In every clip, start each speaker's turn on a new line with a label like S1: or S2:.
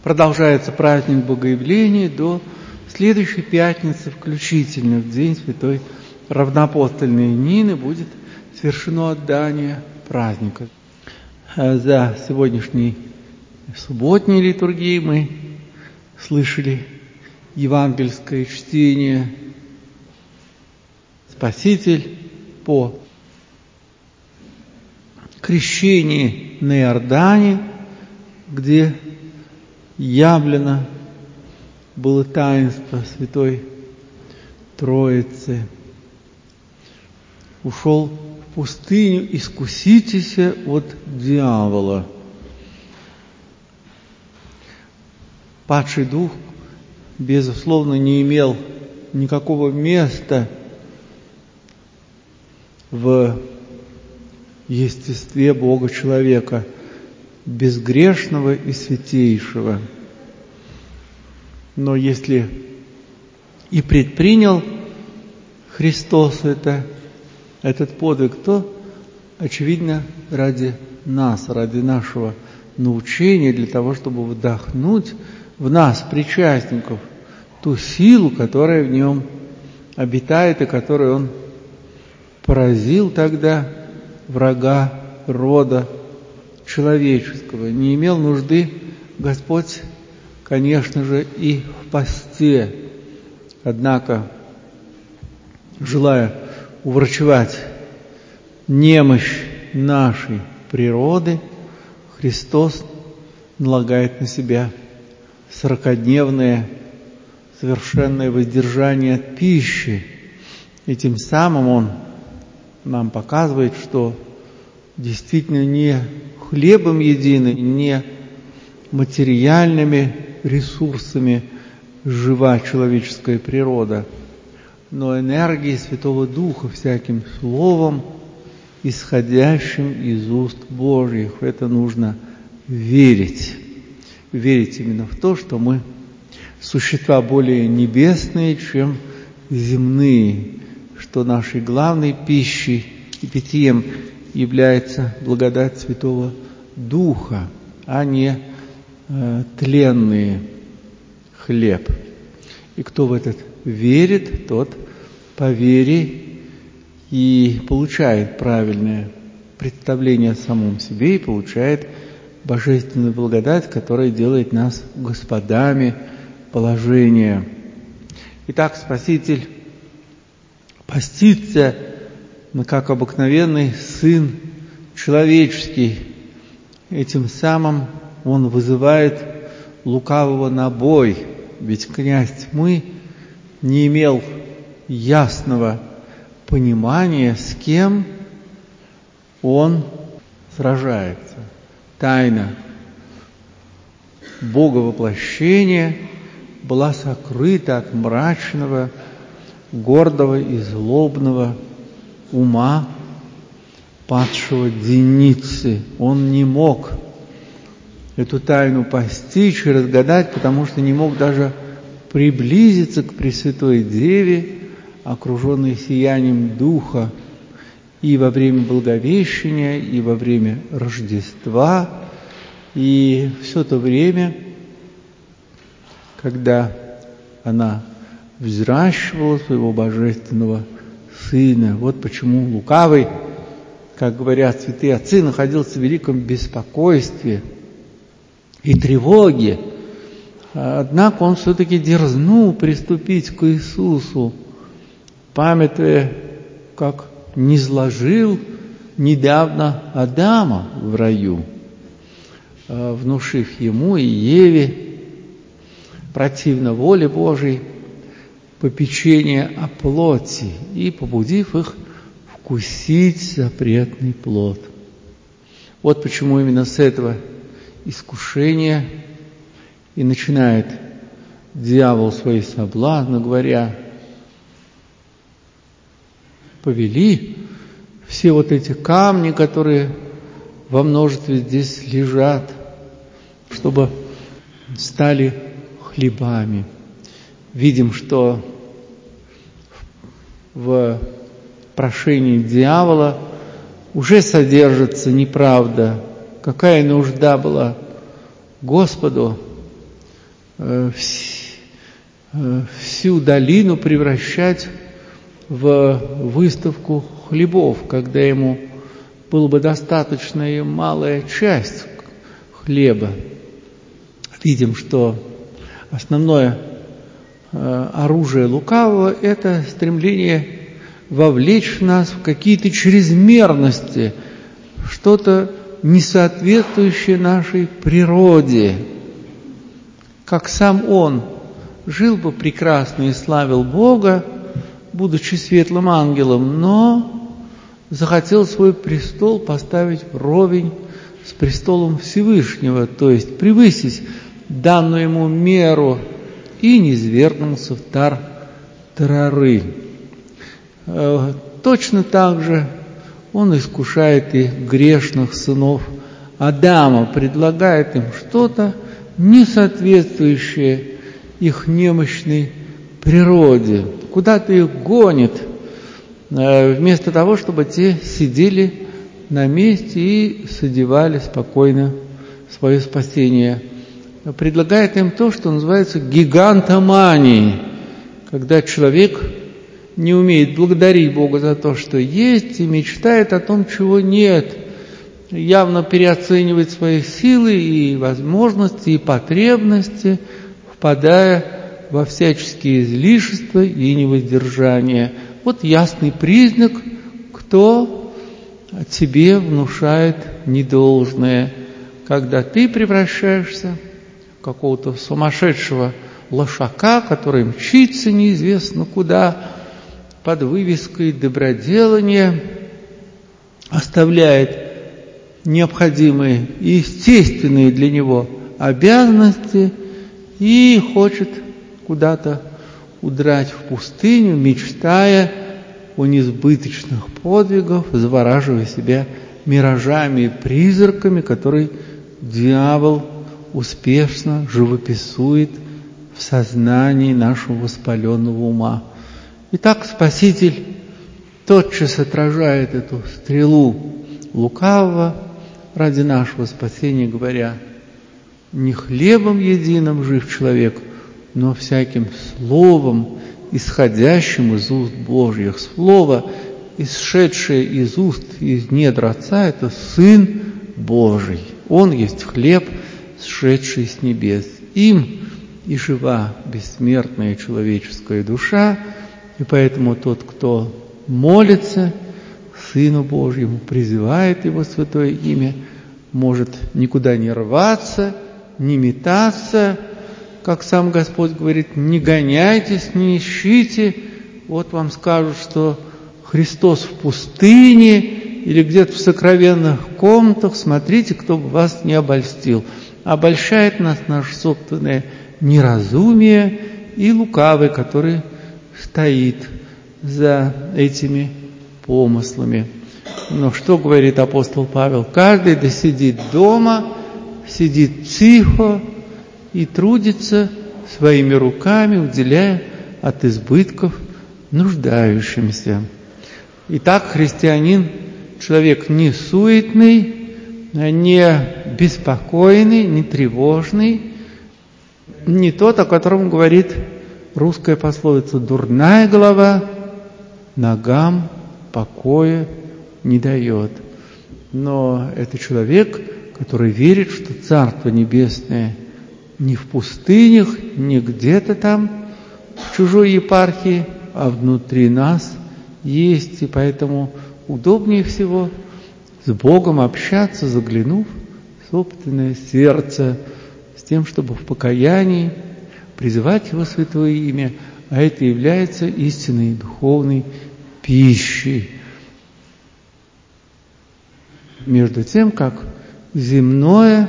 S1: Продолжается праздник Богоявления до следующей пятницы включительно, в день святой равноапостольной Нины, будет совершено отдание праздника. За сегодняшней субботней литургией мы слышали евангельское чтение. Спаситель по крещении на Иордане, где явлено было таинство Святой Троицы, ушел в пустыню: искуситесь от дьявола. Падший дух, безусловно, не имел никакого места в естестве Бога-человека, безгрешного и святейшего. Но если и предпринял Христос этот подвиг, то, очевидно, ради нас, ради нашего научения, для того, чтобы вдохнуть в нас, причастников, ту силу, которая в нем обитает и которой он поразил тогда врага рода человеческого. Не имел нужды Господь, конечно же, и в посте. Однако, желая уврачевать немощь нашей природы, Христос налагает на себя 40-дневное совершенное воздержание от пищи. И тем самым Он нам показывает, что действительно не хлебом единым, не материальными ресурсами жива человеческая природа, но энергией Святого Духа, всяким словом, исходящим из уст Божьих. В это нужно верить. Верить именно в то, что мы существа более небесные, чем земные, что нашей главной пищей и питьем является благодать Святого Духа, а не тленный хлеб. И кто в этот верит, тот по вере и получает правильное представление о самом себе и получает божественную благодать, которая делает нас господами положения. Итак, Спаситель постится, как обыкновенный Сын человеческий. Этим самым Он вызывает лукавого на бой, ведь князь тьмы не имел ясного понимания, с кем он сражается. Тайна Боговоплощения была сокрыта от мрачного, гордого и злобного ума падшего Деницы. Он не мог эту тайну постичь и разгадать, потому что не мог даже приблизиться к Пресвятой Деве, окруженной сиянием Духа, и во время Благовещения, и во время Рождества, и все то время, когда она взращивала своего божественного Сына. Вот почему лукавый, как говорят святые отцы, находился в великом беспокойстве и тревоге. Однако он все-таки дерзнул приступить к Иисусу, памятуя, как низложил недавно Адама в раю, внушив ему и Еве противно воле Божией попечение о плоти и побудив их вкусить запретный плод. Вот почему именно с этого искушения и начинает дьявол свои соблазны, говоря: повели все вот эти камни, которые во множестве здесь лежат, чтобы стали хлебами. Видим, что в прошении дьявола уже содержится неправда. Какая нужда была Господу всю долину превращать в выставку хлебов, когда ему было бы достаточно и малая часть хлеба. Видим, что основное оружие лукавого – это стремление вовлечь нас в какие-то чрезмерности, что-то несоответствующее нашей природе. Как сам он жил бы прекрасно и славил Бога, будучи светлым ангелом, но захотел свой престол поставить вровень с престолом Всевышнего, то есть превысить данную ему меру, и низвергнулся в тартарары. Точно так же он искушает и грешных сынов Адама, предлагает им что-то, не соответствующее их немощной природе, куда-то их гонит, вместо того, чтобы те сидели на месте и содевали спокойно свое спасение. Предлагает им то, что называется гигантоманией, когда человек не умеет благодарить Бога за то, что есть, и мечтает о том, чего нет, явно переоценивает свои силы и возможности, и потребности, впадая во всяческие излишества и невоздержание. Вот ясный признак, кто тебе внушает недолжное, когда ты превращаешься в какого-то сумасшедшего лошака, который мчится неизвестно куда, под вывеской доброделания, оставляет необходимые и естественные для него обязанности и хочет куда-то удрать в пустыню, мечтая о несбыточных подвигах, завораживая себя миражами и призраками, которые дьявол успешно живописует в сознании нашего воспаленного ума. Итак, Спаситель тотчас отражает эту стрелу лукавого ради нашего спасения, говоря: не хлебом единым жив человек, но всяким словом, исходящим из уст Божьих. Слово, исшедшее из уст, из недр Отца, это Сын Божий. Он есть хлеб, сшедший с небес. Им и жива бессмертная человеческая душа, и поэтому тот, кто молится Сыну Божьему, призывает Его святое имя, может никуда не рваться, не метаться, как сам Господь говорит: не гоняйтесь, не ищите. Вот вам скажут, что Христос в пустыне или где-то в сокровенных комнатах, смотрите, кто бы вас не обольстил. Обольщает нас наше собственное неразумие и лукавый, который стоит за этими помыслами. Но что говорит апостол Павел? Каждый да сидит дома, сидит тихо и трудится своими руками, уделяя от избытков нуждающимся. Итак, христианин – человек не суетный, не беспокойный, не тревожный, не тот, о котором говорит русская пословица: «Дурная голова ногам покоя не дает». Но это человек, который верит, что Царство Небесное не в пустынях, не где-то там в чужой епархии, а внутри нас есть, и поэтому удобнее всего с Богом общаться, заглянув в собственное сердце, с тем, чтобы в покаянии призывать Его святое имя, а это является истинной духовной пищей. Между тем, как земная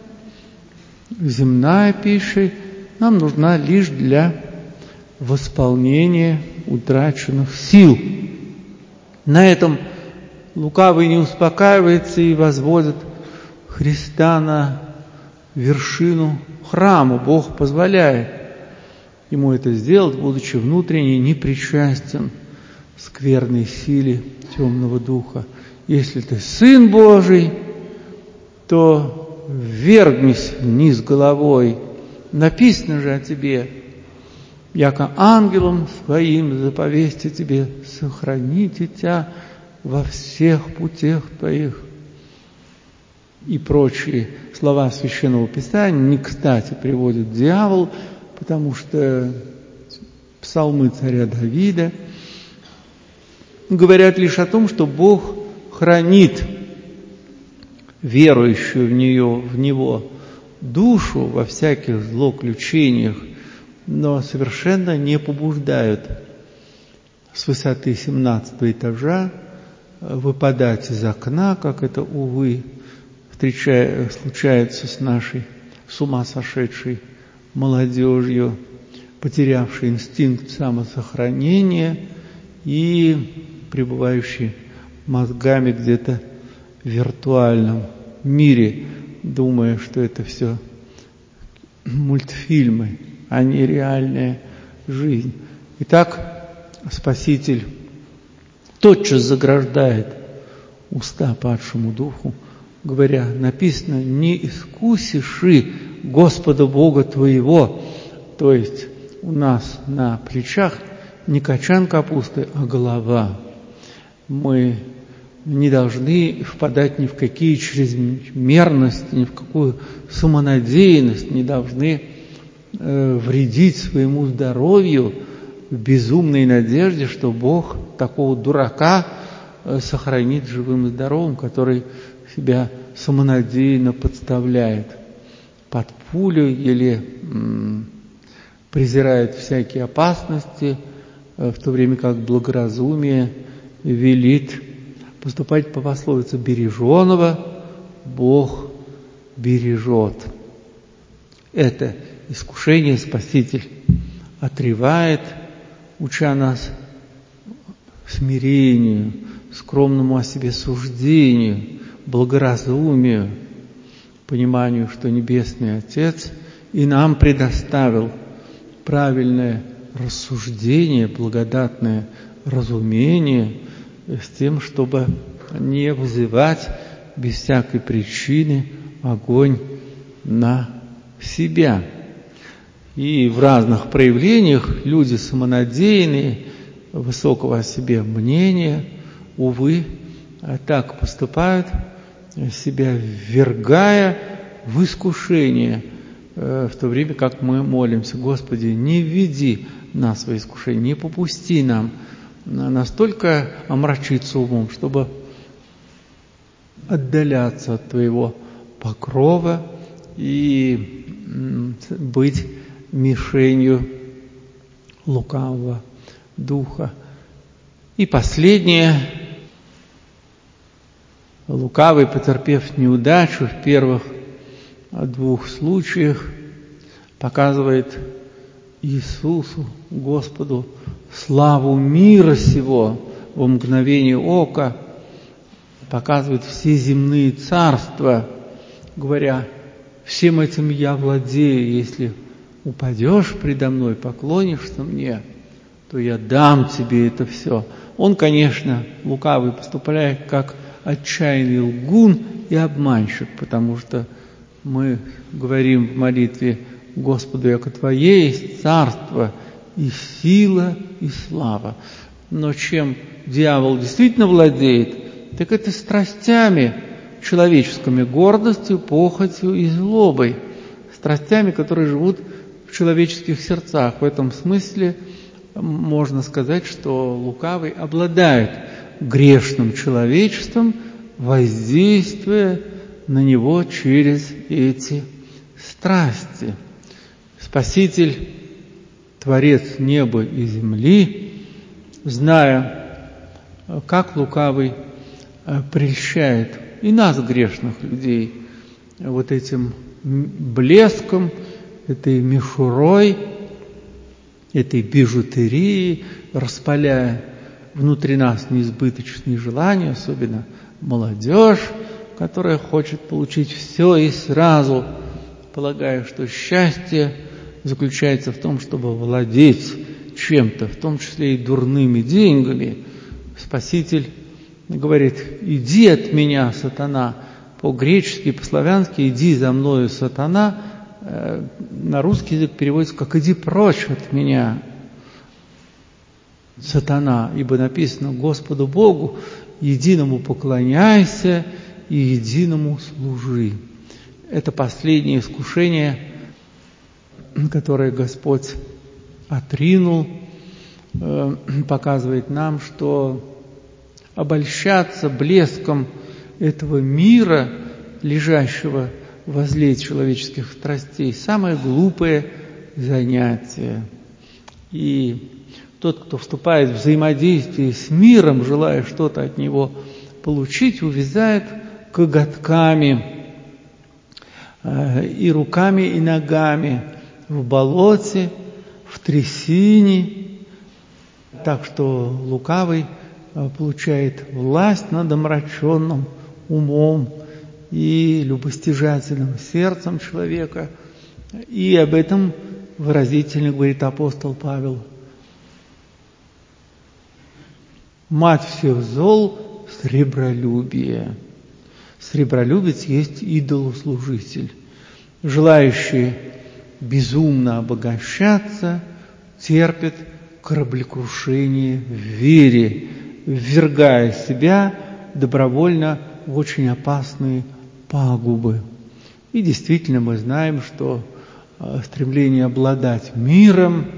S1: пища нам нужна лишь для восполнения утраченных сил. На этом лукавый не успокаивается и возводит Христа на вершину храма. Бог позволяет ему это сделать, будучи внутренне непричастен скверной силе темного духа. Если ты Сын Божий, то ввергнись вниз головой Написано же о тебе: яко ангелом своим заповести тебе сохраните тебя во всех путях твоих. И прочие слова Священного Писания не кстати приводит дьявол, потому что псалмы царя Давида говорят лишь о том, что Бог хранит верующую в Него душу во всяких злоключениях, но совершенно не побуждают с высоты 17-го этажа выпадать из окна, как это, увы, случается с нашей с ума сошедшей молодежью, потерявшей инстинкт самосохранения и пребывающей мозгами где-то в виртуальном мире, думая, что это все мультфильмы, а не реальная жизнь. Итак, Спаситель тотчас заграждает уста падшему духу, говоря: написано: не искусиши Господа Бога твоего. То есть у нас на плечах не качан капусты, а голова. Мы не должны впадать ни в какие чрезмерности, ни в какую самонадеянность, не должны вредить своему здоровью в безумной надежде, что Бог такого дурака сохранит живым и здоровым, который себя самонадеянно подставляет под пулю или презирает всякие опасности, в то время как благоразумие велит поступать по пословице: береженого Бог бережет. Это искушение Спаситель отревает, уча нас смирению, скромному о себе суждению, благоразумию, пониманию, что Небесный Отец и нам предоставил правильное рассуждение, благодатное разумение, с тем, чтобы не вызывать без всякой причины огонь на себя. И в разных проявлениях люди самонадеянные, высокого о себе мнения, увы, так поступают, себя ввергая в искушение, в то время как мы молимся: Господи, не введи нас в искушение, не попусти нам настолько омрачиться умом, чтобы отдаляться от Твоего покрова и быть мишенью лукавого духа. И последнее. Лукавый, потерпев неудачу в первых двух случаях, показывает Иисусу, Господу, славу мира сего во мгновение ока, показывает все земные царства, говоря: всем этим я владею, если упадешь предо мной, поклонишься мне, то я дам тебе это все. Он, конечно, лукавый, поступает как отчаянный лгун и обманщик, потому что мы говорим в молитве: Господу, яко Твое есть царство, и сила, и слава. Но чем дьявол действительно владеет, так это страстями человеческими, гордостью, похотью и злобой, страстями, которые живут в человеческих сердцах. В этом смысле можно сказать, что лукавый обладает грешным человечеством, воздействуя на него через эти страсти. Спаситель, Творец неба и земли, зная, как лукавый прельщает и нас, грешных людей, вот этим блеском, этой мишурой, этой бижутерией, распаляя внутри нас неизбыточные желания, особенно молодежь, которая хочет получить все и сразу, полагая, что счастье заключается в том, чтобы владеть чем-то, в том числе и дурными деньгами. Спаситель говорит: иди от меня, сатана, по-гречески, по-славянски: иди за мною, сатана, на русский язык переводится как «иди прочь от меня, сатана», ибо написано: Господу Богу единому поклоняйся и единому служи. Это последнее искушение, которое Господь отринул, показывает нам, что обольщаться блеском этого мира, лежащего возле человеческих страстей, самое глупое занятие. И тот, кто вступает в взаимодействие с миром, желая что-то от него получить, увязает коготками и руками, и ногами в болоте, в трясине, так что лукавый получает власть над омраченным умом и любостяжательным сердцем человека. И об этом выразительно говорит апостол Павел: мать всех зол — сребролюбие. Сребролюбец есть идолослужитель. Желающий безумно обогащаться терпит кораблекрушение в вере, ввергая себя добровольно в очень опасные пагубы. И действительно мы знаем, что стремление обладать миром,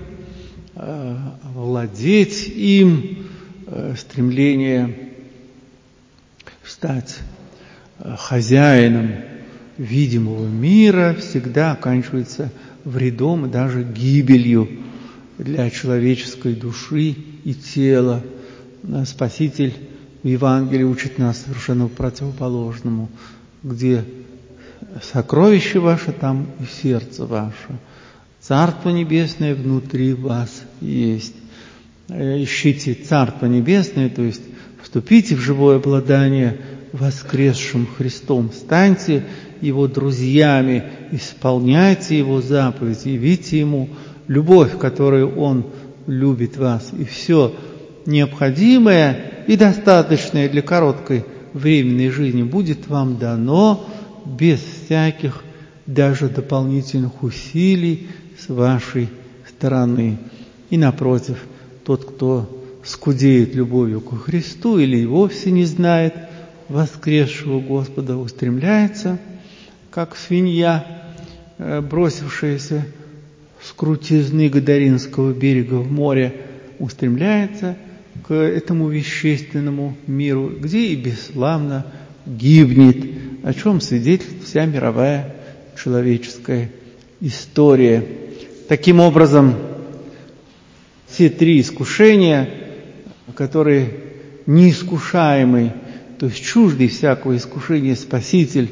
S1: овладеть им, стремление стать хозяином видимого мира всегда оканчивается вредом и даже гибелью для человеческой души и тела. Спаситель в Евангелии учит нас совершенно противоположному: где сокровище ваше, там и сердце ваше. Царство Небесное внутри вас есть. Ищите Царство Небесное, то есть вступите в живое обладание воскресшим Христом, станьте Его друзьями, исполняйте Его заповеди, явите Ему любовь, которую Он любит вас, и все необходимое и достаточное для короткой временной жизни будет вам дано без всяких даже дополнительных усилий с вашей стороны. И напротив, тот, кто скудеет любовью ко Христу или и вовсе не знает воскресшего Господа, устремляется, как свинья, бросившаяся с крутизны Гадаринского берега в море, устремляется к этому вещественному миру, где и бесславно гибнет, о чем свидетельствует вся мировая человеческая история. Таким образом, все три искушения, которые неискушаемый, то есть чуждый всякого искушения Спаситель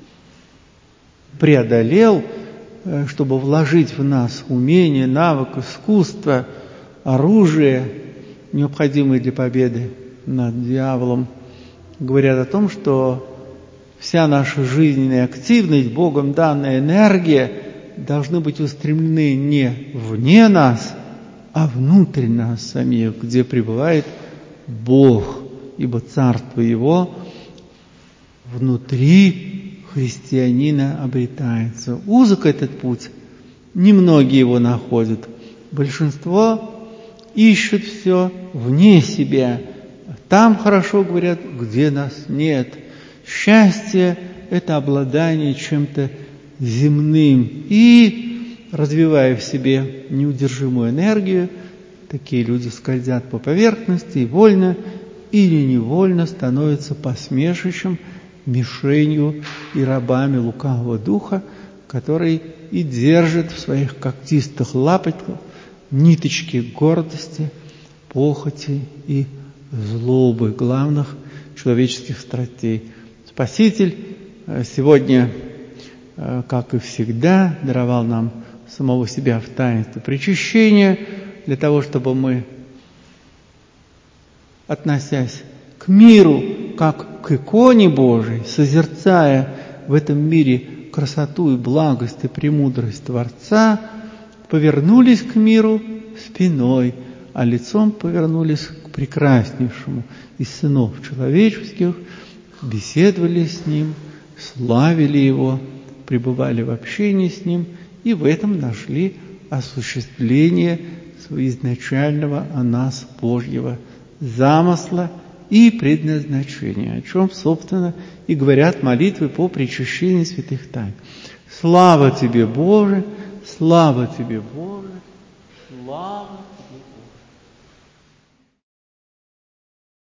S1: преодолел, чтобы вложить в нас умение, навык, искусство, оружие, необходимые для победы над дьяволом, говорят о том, что вся наша жизненная активность, Богом данная энергия, должны быть устремлены не вне нас, а внутрь нас самих, где пребывает Бог, ибо Царство Его внутри христианина обретается. Узок этот путь, немногие его находят. Большинство ищут все вне себя. Там хорошо, говорят, где нас нет. Счастье – это обладание чем-то земным. И, развивая в себе неудержимую энергию, такие люди скользят по поверхности и вольно или невольно становятся посмешищем, мишенью и рабами лукавого духа, который и держит в своих когтистых лапочках ниточки гордости, похоти и злобы, главных человеческих страстей. Спаситель сегодня, как и всегда, даровал нам самого себя в таинстве причащения, для того, чтобы мы, относясь к миру как к иконе Божией, созерцая в этом мире красоту и благость и премудрость Творца, повернулись к миру спиной, а лицом повернулись к прекраснейшему из сынов человеческих, беседовали с Ним, славили Его, пребывали в общении с Ним и в этом нашли осуществление своего изначального о нас Божьего замысла и предназначения, о чем, собственно, и говорят молитвы по причащению святых тайн. Слава Тебе, Боже! Слава Тебе, Боже! Слава Тебе, Боже!